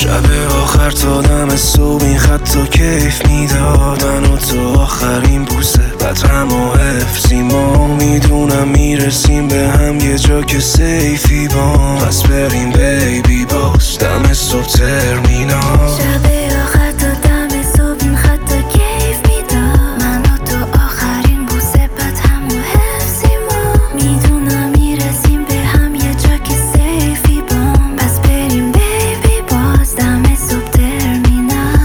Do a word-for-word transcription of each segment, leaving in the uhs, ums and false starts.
شب آخر تا دم صبح این خط کیف میداد، من و تو آخرین بوسه بعد هم و حفظی ما میدونم میرسیم به هم یه جا که سیفی بام، پس بریم بیبی باز دم صبح ترمینال. شب آخر تا دم صبح این خط کیف میداد، من و تو آخرین بوسه بعد هم و حفظی ما میدونم میرسیم به هم یه جا که سیفی بام، پس بریم بیبی باز دم صبح ترمینال.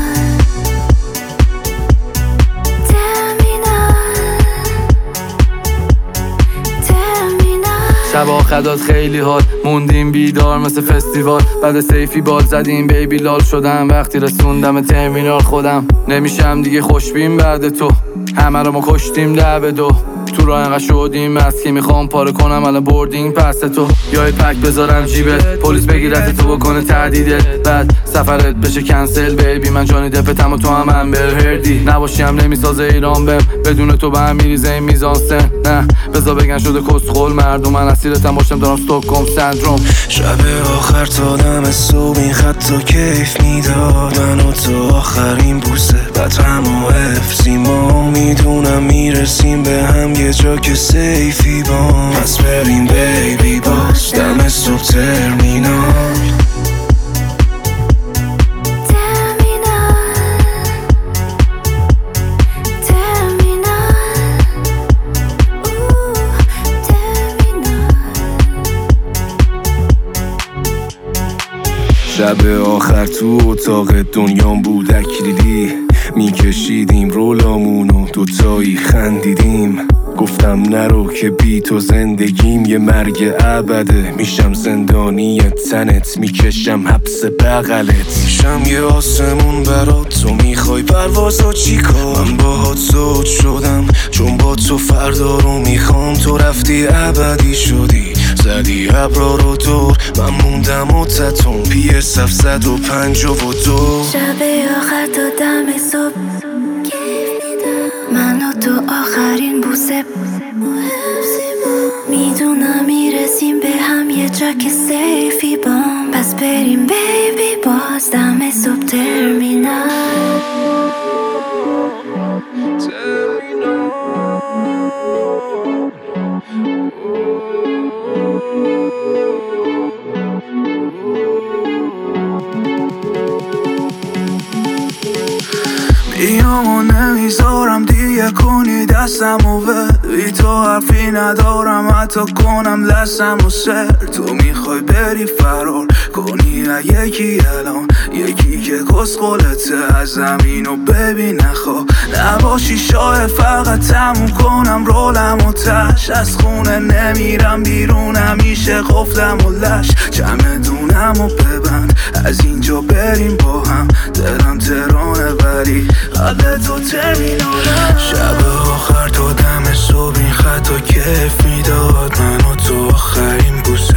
شب آخدات خیلی حال موندیم بیدار مثل فستیوال، بعد سیفی بال زدیم بیبی لال شدم وقتی رسوندم ترمینال. خودم نمیشم دیگه خوشبین بعد تو، همه رو ما کشتیم لب دو، تو راه انقدر شدیم از که میخوام پاره کنم الان بوردینگ پس تو، یا پک بذارم جیبت پلیس بگیرت تو بکنه تهدیدت، بعد سفرت بشه کنسل بیبی من جانی دپتم و تو هم امبر هردی، نباشی هم نمیسازه ایران بهم، بدون تو به هم میریزه این میزانسن، نه بذار بگن شده کسخل مردم، من اسیرتم باشم دارم استوکهلم سندروم. شب آخر تا دم صبح این خط کیف میداد، من و تو آخرین بوسه بعد هم و حفظی ما میدونم میرسیم به هم یه جا که سیفی بام، پس بریم بیبی باز دم صبح ترمینال. شب آخر تو اتاق دنیام بود اکریلی، میکشیدیم رولامونو دوتایی خندیدیم، گفتم نرو که بی تو زندگیم یه مرگ ابده، میشم زندانی تنت میکشم حبس بغلت، میشم یه آسمون برات تو میخوای پروازا چیکار، من باهات زود شدم چون با تو فردا رو میخوام، تو رفتی ابدی شدی زدی ابرا رو دور، من موندم و تتون پی اس هفتصد و پنجاه و دو. شب آخر تا دم صبح من و تو آخرین بوسه میدونم میرسیم به هم یه جا که سیفی بام، پس بریم بیبی باز دم صبح ترمینال. بیام و نمیذارم دیگه کنی دستم و بی تو حرفی ندارم حتی کنم دستم و سر، تو میخوای بری فرار کنی یکی الان یکی که کسخلته از زمین و ببین نخوا نباشی شاه فقط تموم کنم رولم و تش، از خونه نمیرم بیرون همیشه قفلم و لش، چمدونم و ببند از اینجا بریم با هم، دلم ترانه ولی قبل تو ترمینالم. شب آخر تا دم صبح این خط کیف میداد، من و تو آخرین بوسه